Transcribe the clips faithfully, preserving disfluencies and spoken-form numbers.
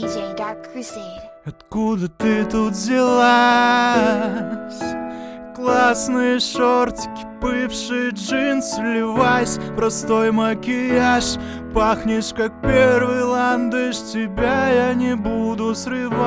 ди джей Dark Crusade. Откуда ты тут взялась? Классные шортики, бывшие джинсы, Levi's, простой макияж. Пахнешь как первый ландыш, тебя я не буду срывать.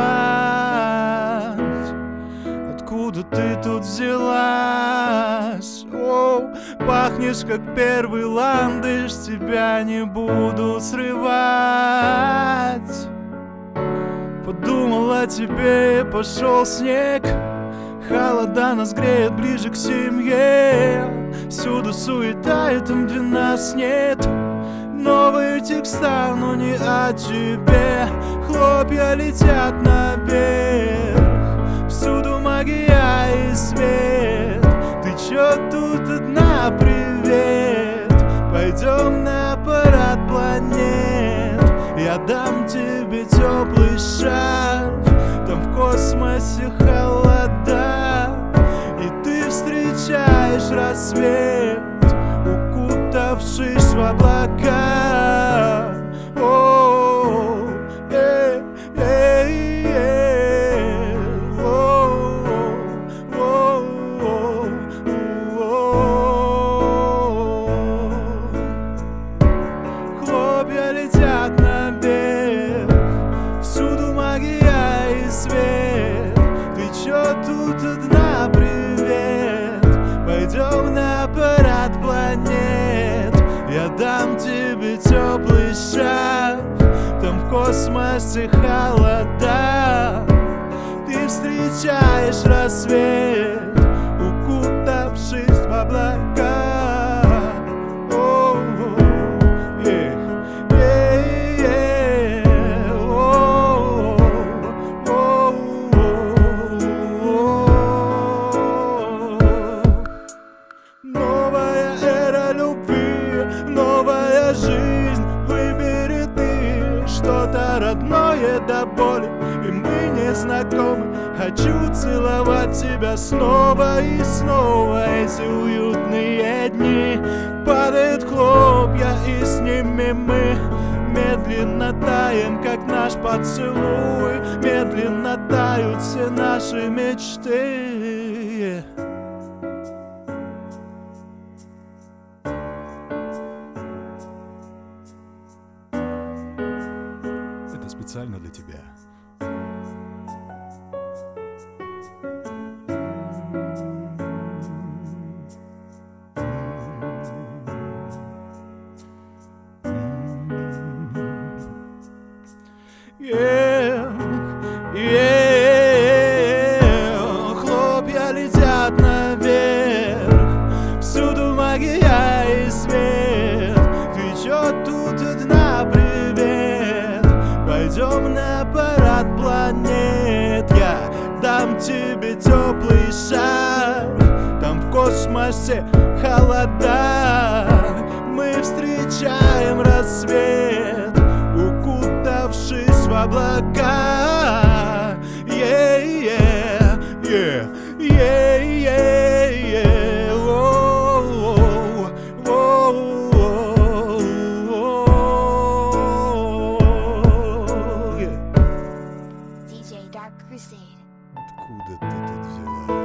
Откуда ты тут взялась? О, пахнешь как первый ландыш, тебя не буду срывать. Подумал о тебе, пошел снег. Холода нас греет ближе к семье. Всюду суета, и там, где нас нет. Новые текста, но не о тебе. Хлопья летят наверх. Всюду магия и свет. Ты чё тут одна, привет? Пойдем на парад планет. Я дам тебе теплый шарф. Там в космосе холода, и ты встречаешь рассвет, укутавшись в облака. О, э, э, э, о, о, о, о. Хлопья летят наверх. Всюду магия и свет. Ты чё тут одна, привет? Пойдем на парад планет. Я дам тебе теплый шарф. Там в космосе холода. Ты встречаешь рассвет, укутавшись в облака. Новая эра любви, новая жизнь. Выбери ты что-то родное до боли, и мы не знакомы. Хочу целовать тебя снова и снова. Эти уютные дни падают хлопья, и с ними мы медленно таем, как наш поцелуй. Медленно тают все наши мечты. Это специально для тебя. Yeah, yeah. Хлопья летят наверх. Всюду магия и свет. Ты чё тут одна, привет? Пойдем на парад планет. Я дам тебе теплый шарф. Там в космосе холода. Мы встречаем рассвет, укутавшись в облака. Yeah, yeah, yeah, yeah, yeah, yeah. Oh, oh, oh, oh, yeah. ди джей Dark Crusade. Откуда ты тут взяла?